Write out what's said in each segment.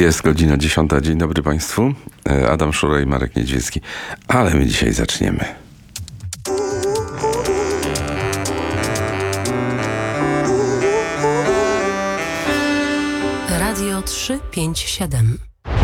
Jest godzina 10. Dzień dobry Państwu. Adam Szura i Marek Niedźwiecki. Ale my dzisiaj zaczniemy. Radio 357.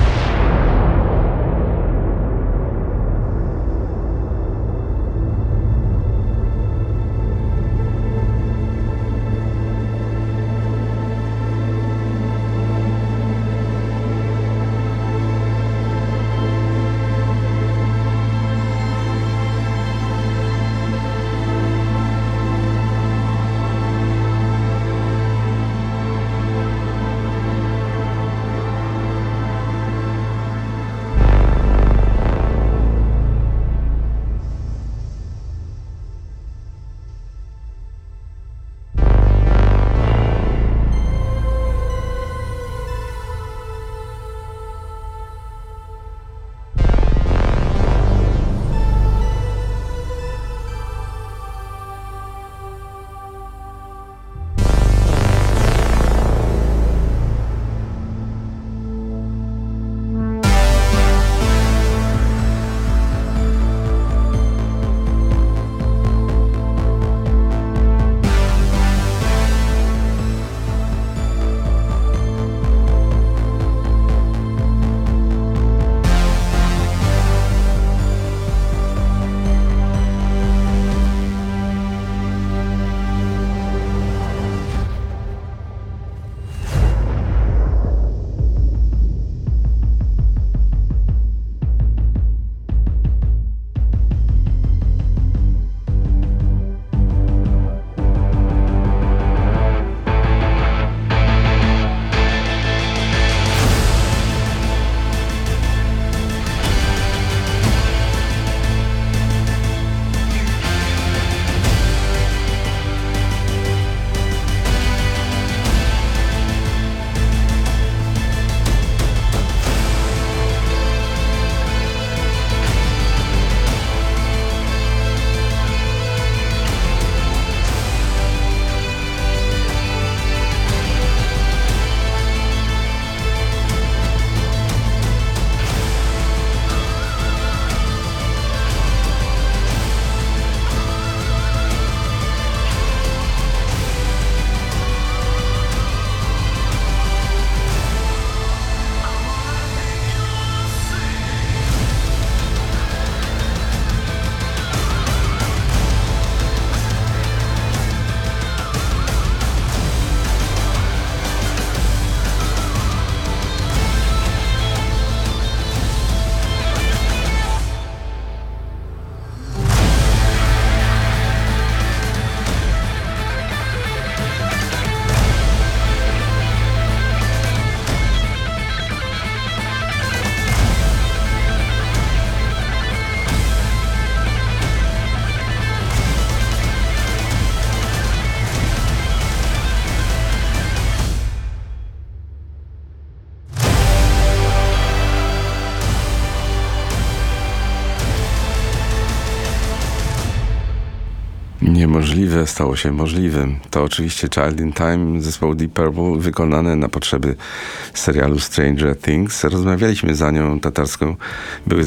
Niemożliwe stało się możliwym. To oczywiście Child in Time zespołu Deep Purple, wykonane na potrzeby serialu Stranger Things. Rozmawialiśmy za nią tatarską. Były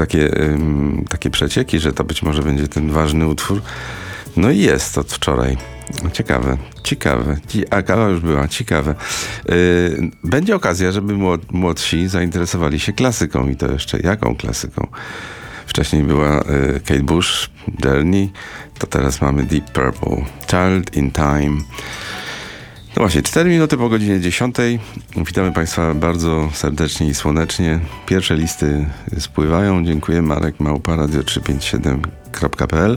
takie przecieki, że to być może będzie ten ważny utwór. No i jest od wczoraj. Ciekawe. A kawa już była, ciekawe. Będzie okazja, żeby młodsi zainteresowali się klasyką i to jeszcze jaką klasyką. Wcześniej była Kate Bush, Journey, to teraz mamy Deep Purple, Child in Time. No właśnie, 4 minuty po godzinie 10. Witamy Państwa bardzo serdecznie i słonecznie. Pierwsze listy spływają. Dziękuję. Marek Małpa, radio357.pl.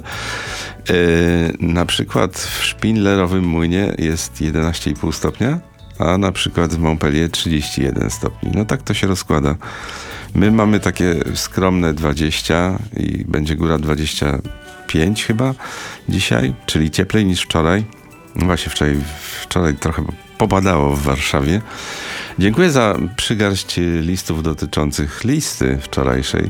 Na przykład w Szpindlerowym Młynie jest 11,5 stopnia, a na przykład w Montpellier 31 stopni. No tak to się rozkłada. My mamy takie skromne 20 i będzie góra 25 chyba dzisiaj, czyli cieplej niż wczoraj. No właśnie wczoraj trochę popadało w Warszawie. Dziękuję za przygarść listów dotyczących listy wczorajszej.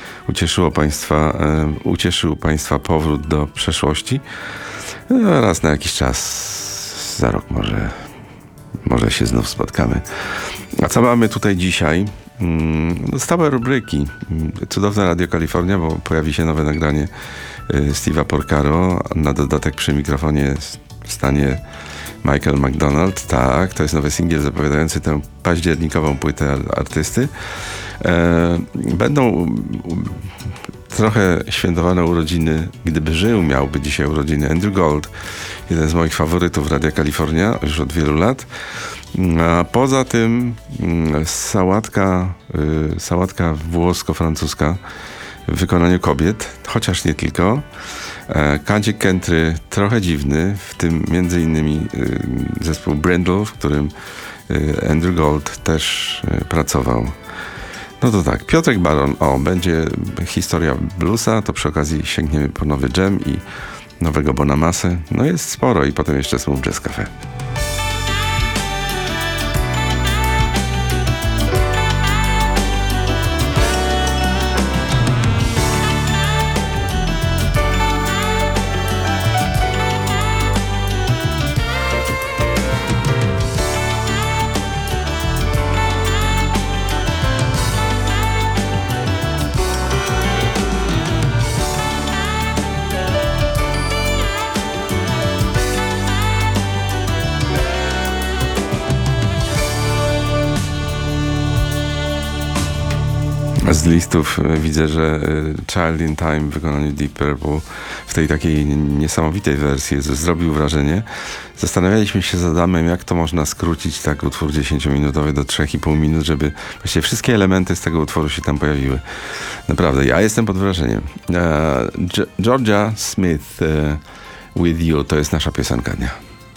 Ucieszył Państwa powrót do przeszłości. No, raz na jakiś czas, za rok może się znów spotkamy. A co mamy tutaj dzisiaj? Stałe rubryki. Cudowne Radio Kalifornia, bo pojawi się nowe nagranie Steve'a Porcaro. Na dodatek przy mikrofonie stanie Michael McDonald. Tak, to jest nowy singiel zapowiadający tę październikową płytę artysty. Będą trochę świętowane urodziny, gdyby żył, miałby dzisiaj urodziny Andrew Gold, jeden z moich faworytów Radia Kalifornia już od wielu lat. A poza tym sałatka włosko-francuska w wykonaniu kobiet, chociaż nie tylko. Kącik country trochę dziwny, w tym między innymi zespół Brindle, w którym Andrew Gold też pracował. No to tak, Piotrek Baron, będzie historia bluesa, to przy okazji sięgniemy po nowy dżem i nowego Bonamasę. No jest sporo i potem jeszcze Smooth Jazz Cafe. Z listów widzę, że Child in Time w wykonaniu Deep Purple w tej takiej niesamowitej wersji zrobił wrażenie. Zastanawialiśmy się z Adamem, jak to można skrócić tak utwór 10-minutowy do 3,5 minut, żeby właściwie wszystkie elementy z tego utworu się tam pojawiły. Naprawdę, ja jestem pod wrażeniem. Georgia Smith, With You, to jest nasza piosenka dnia.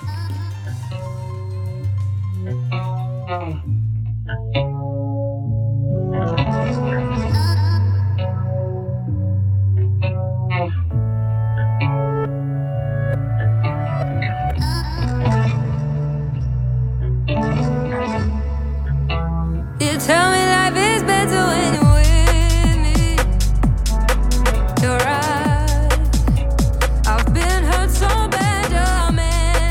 Tell me life is better when you're with me. You're right. I've been hurt so bad, you're a man.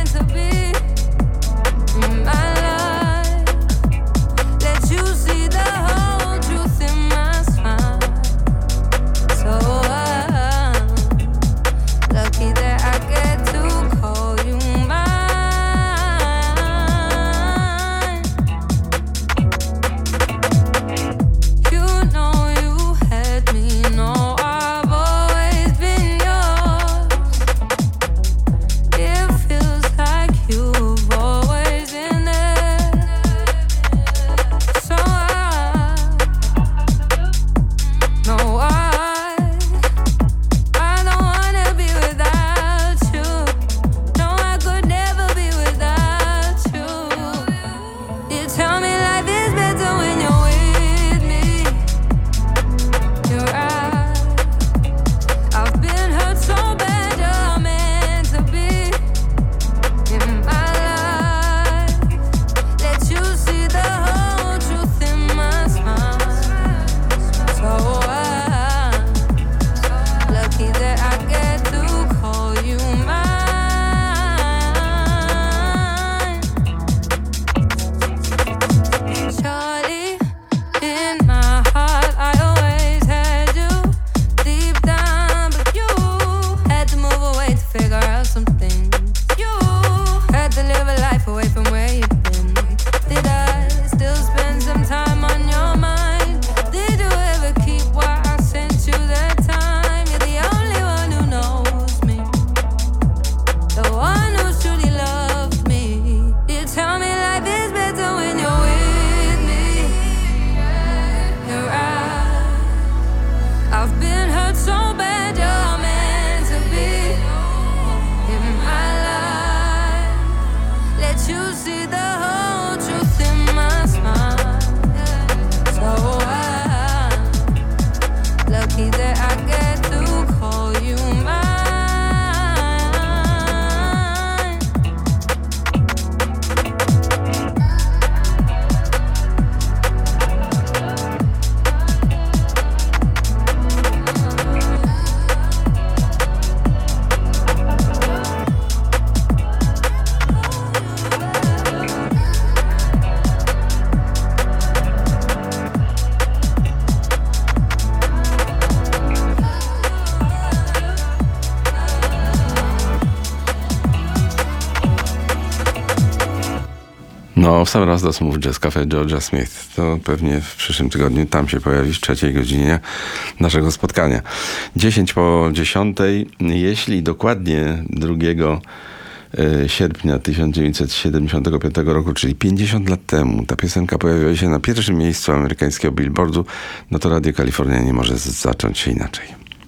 No, w sam raz do Smooth Jazz Cafe Georgia Smith. To pewnie w przyszłym tygodniu tam się pojawi w 3 godzinie naszego spotkania. 10:10. Jeśli dokładnie 2 sierpnia 1975 roku, czyli 50 lat temu, ta piosenka pojawiła się na pierwszym miejscu amerykańskiego Billboardu, no to Radio Kalifornia nie może zacząć się inaczej.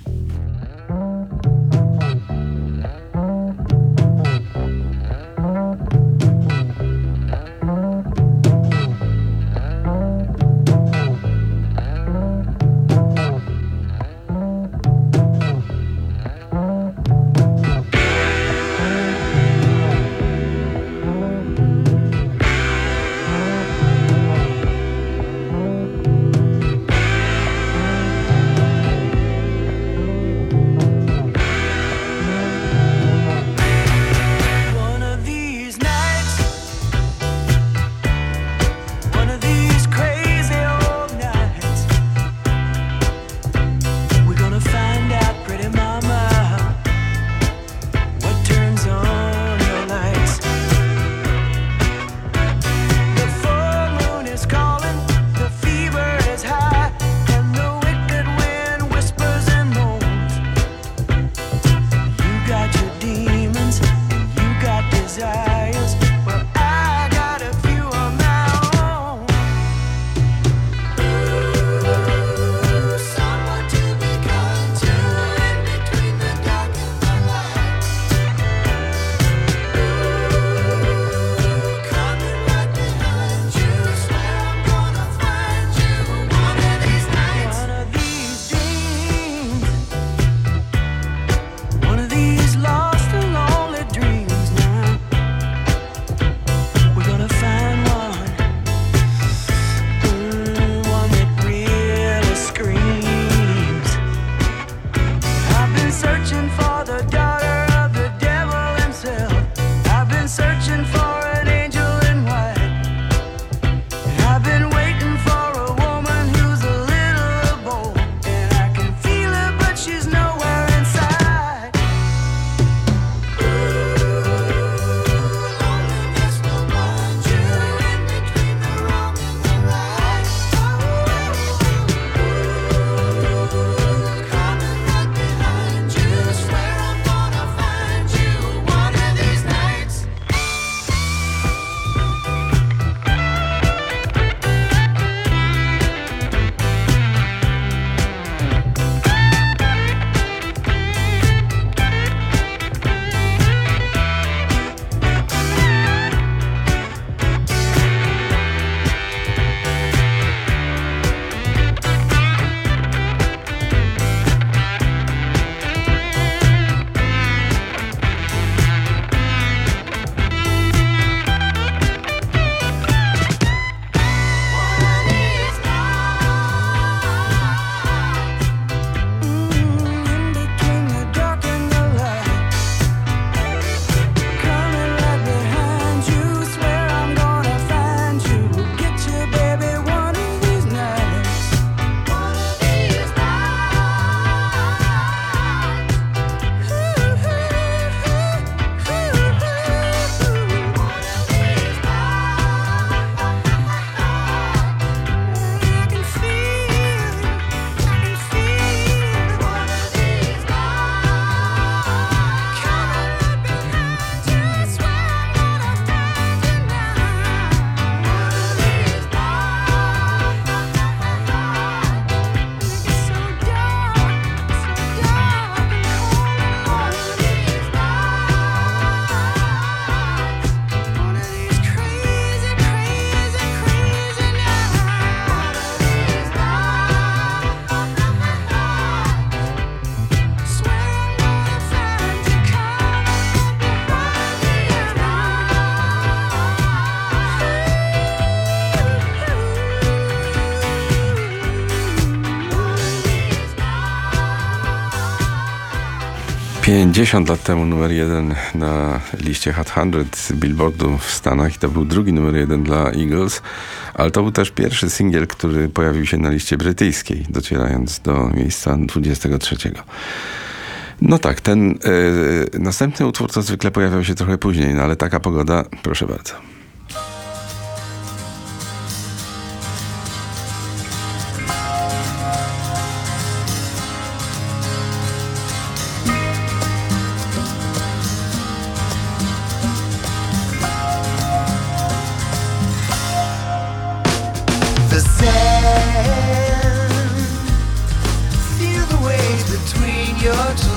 Pięćdziesiąt lat temu numer 1 na liście Hot 100 Billboardu w Stanach i to był drugi numer 1 dla Eagles, ale to był też pierwszy singiel, który pojawił się na liście brytyjskiej, docierając do miejsca 23. No tak, ten następny utwór to zwykle pojawiał się trochę później, no ale taka pogoda, proszę bardzo.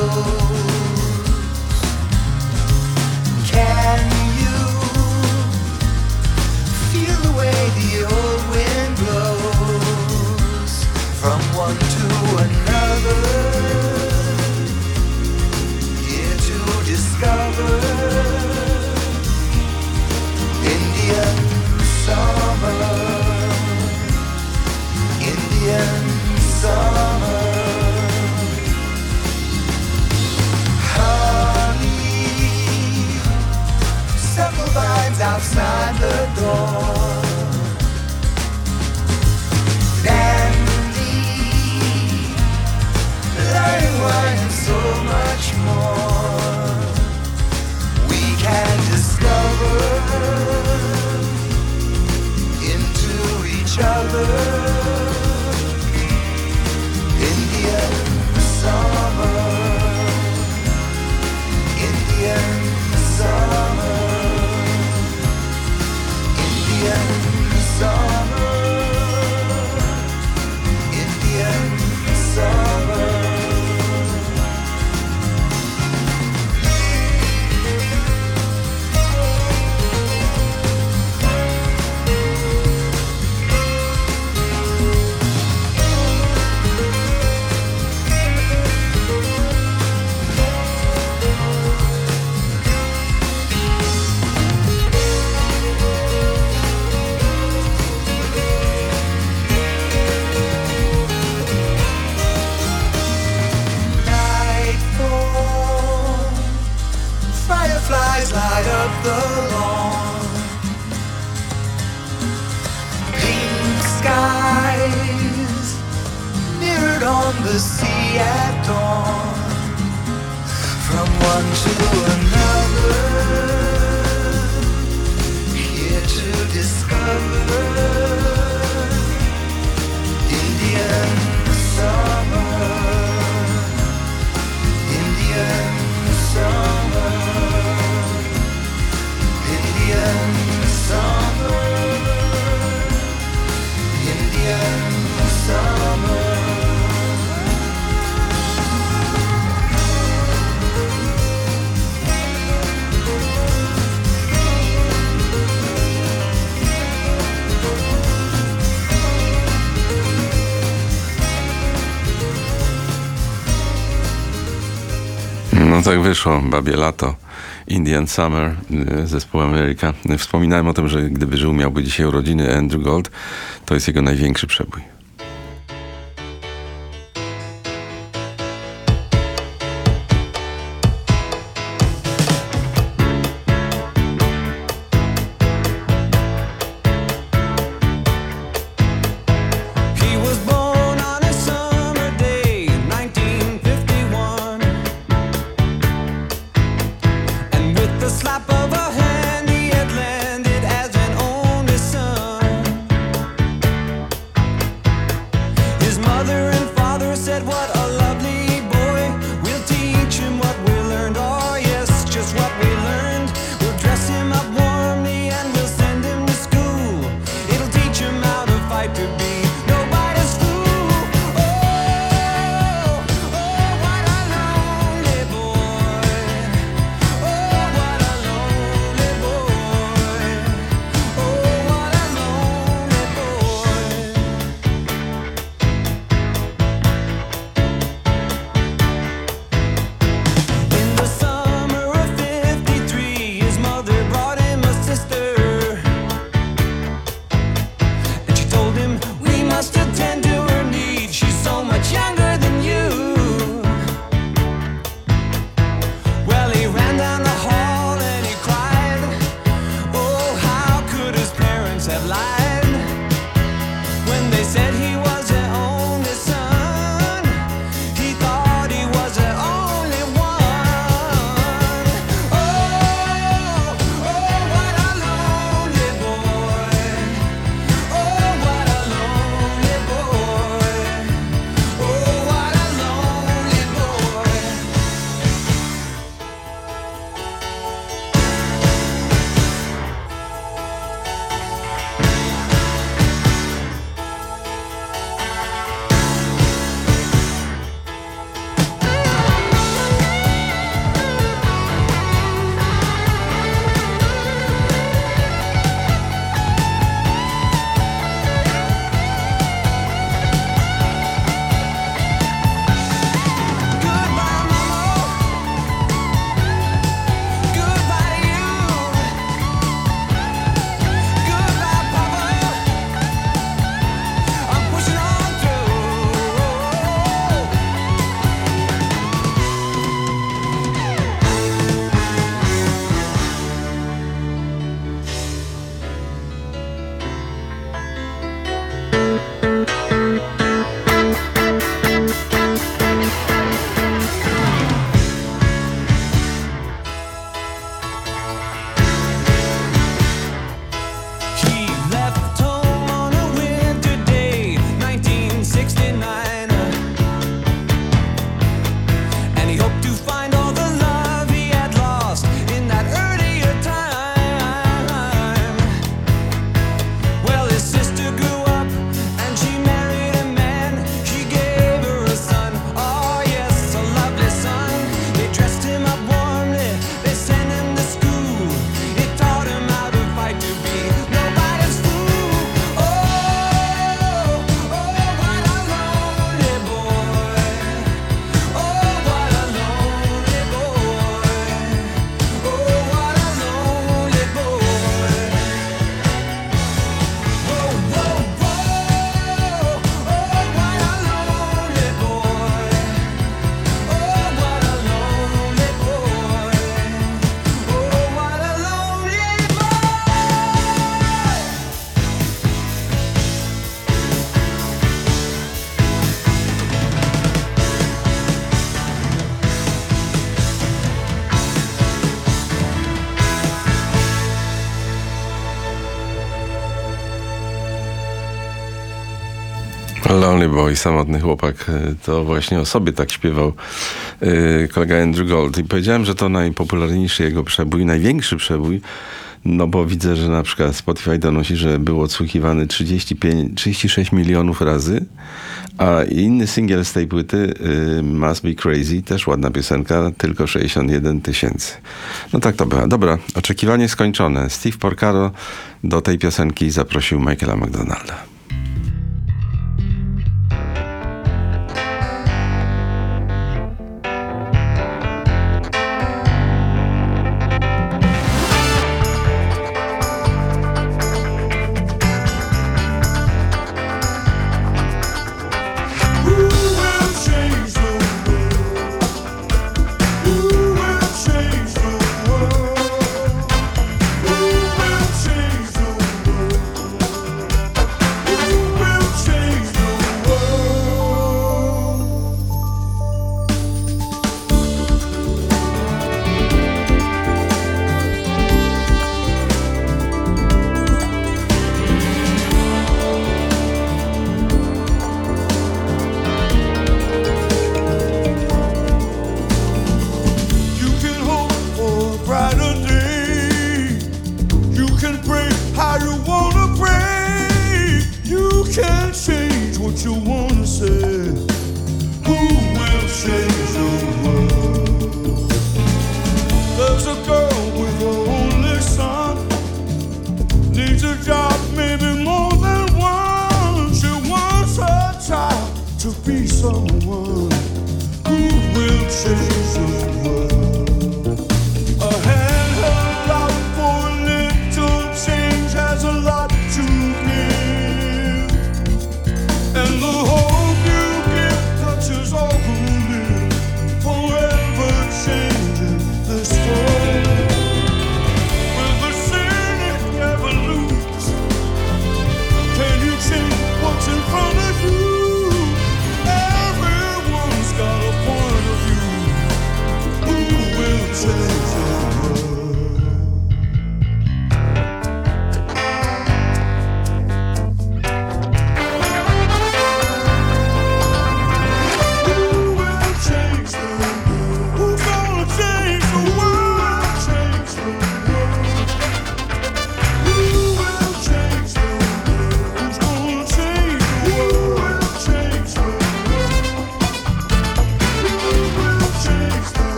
Can you feel the way the old wind blows from one to another? Here to discover Indian summer, Indian summer. Circle vines outside the door. Dandy, learning wine and so much more. We can discover into each other. Indian summer, Indian summer. Indian summer, Indian summer. Fireflies light up the lawn. Pink skies mirrored on the sea at dawn. From one to another, here to discover Indian summer, Indian summer. Indian summer, Indian summer. No tak wyszło, babie lato. Indian Summer, zespół Ameryka. Wspominałem o tym, że gdyby żył, miałby dzisiaj urodziny Andrew Gold. To jest jego największy przebój. He was born on a summer day in 1951, and with the slap of a hand he had landed as an only son. His mother and father said, "What a lovely boy, we'll teach him what we learned." Oh yes, just what we learned. We'll dress him up warmly and we'll send him to school. It'll teach him how to fight to be nobody's fool. Oh, oh, what a lonely boy. Oh, what a lonely boy. Oh, what a lonely boy. Lonely Boy, samotny chłopak, to właśnie o sobie tak śpiewał kolega Andrew Gold. I powiedziałem, że to najpopularniejszy jego przebój, największy przebój, no bo widzę, że na przykład Spotify donosi, że był odsłuchiwany 36 milionów razy, a inny singiel z tej płyty, Must Be Crazy, też ładna piosenka, tylko 61 tysięcy. No tak to była. Dobra, oczekiwanie skończone. Steve Porcaro do tej piosenki zaprosił Michaela McDonalda.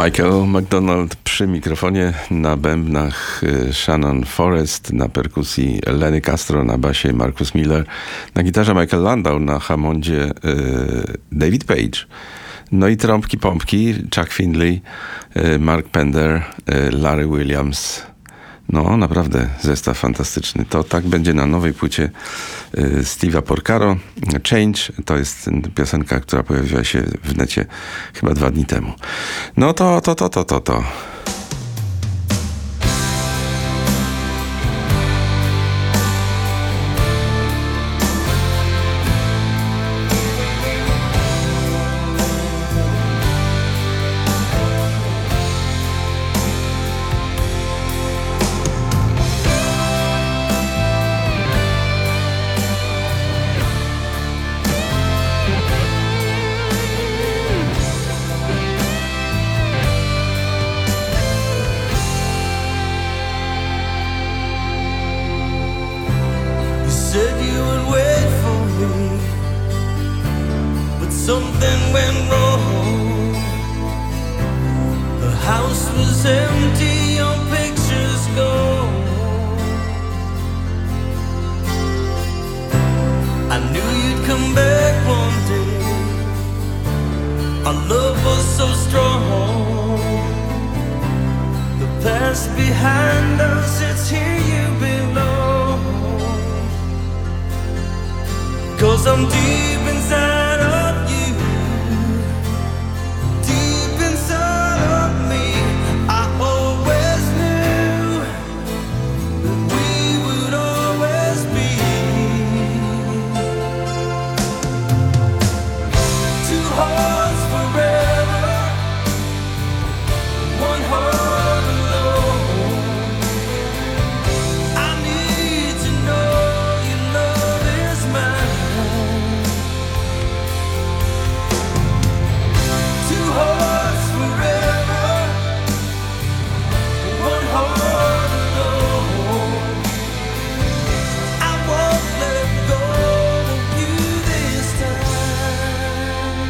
Michael McDonald przy mikrofonie, na bębnach Shannon Forrest, na perkusji Lenny Castro, na basie Marcus Miller, na gitarze Michael Landau, na hamondzie David Page. No i trąbki pompki Chuck Findlay, Mark Pender, Larry Williams. No naprawdę zestaw fantastyczny. To tak będzie na nowej płycie Steve'a Porcaro. Change to jest piosenka, która pojawiła się w necie chyba 2 dni temu. No to. Said you would wait for me, but something went wrong. The house was empty, your pictures gone. I knew you'd come back one day. Our love was so strong. The past behind us, it's here you belong. 'Cause I'm deep inside of you, deep inside of me. I always knew that we would always be. Two hearts forever, one heart alone. I need to know your love is mine. Two hearts forever, one heart alone. I won't let go of you this time.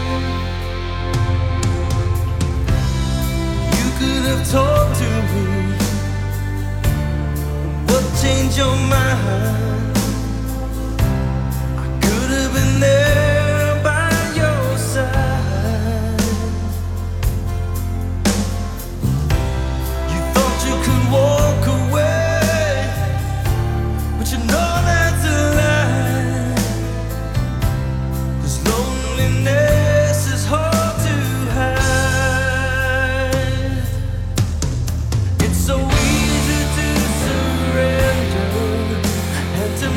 You could have talked to me, what changed your mind? I could have been there by your side. You thought you could walk away, but you know that's a lie. 'Cause loneliness is hard to hide. It's so easy to surrender and to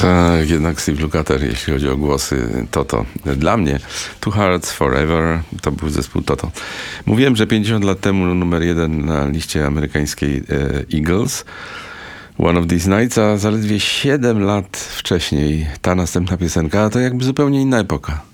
Tak, jednak Steve Lukather, jeśli chodzi o głosy Toto. Dla mnie Two Hearts Forever to był zespół Toto. Mówiłem, że 50 lat temu numer 1 na liście amerykańskiej Eagles, One of These Nights, a zaledwie 7 lat wcześniej ta następna piosenka, to jakby zupełnie inna epoka.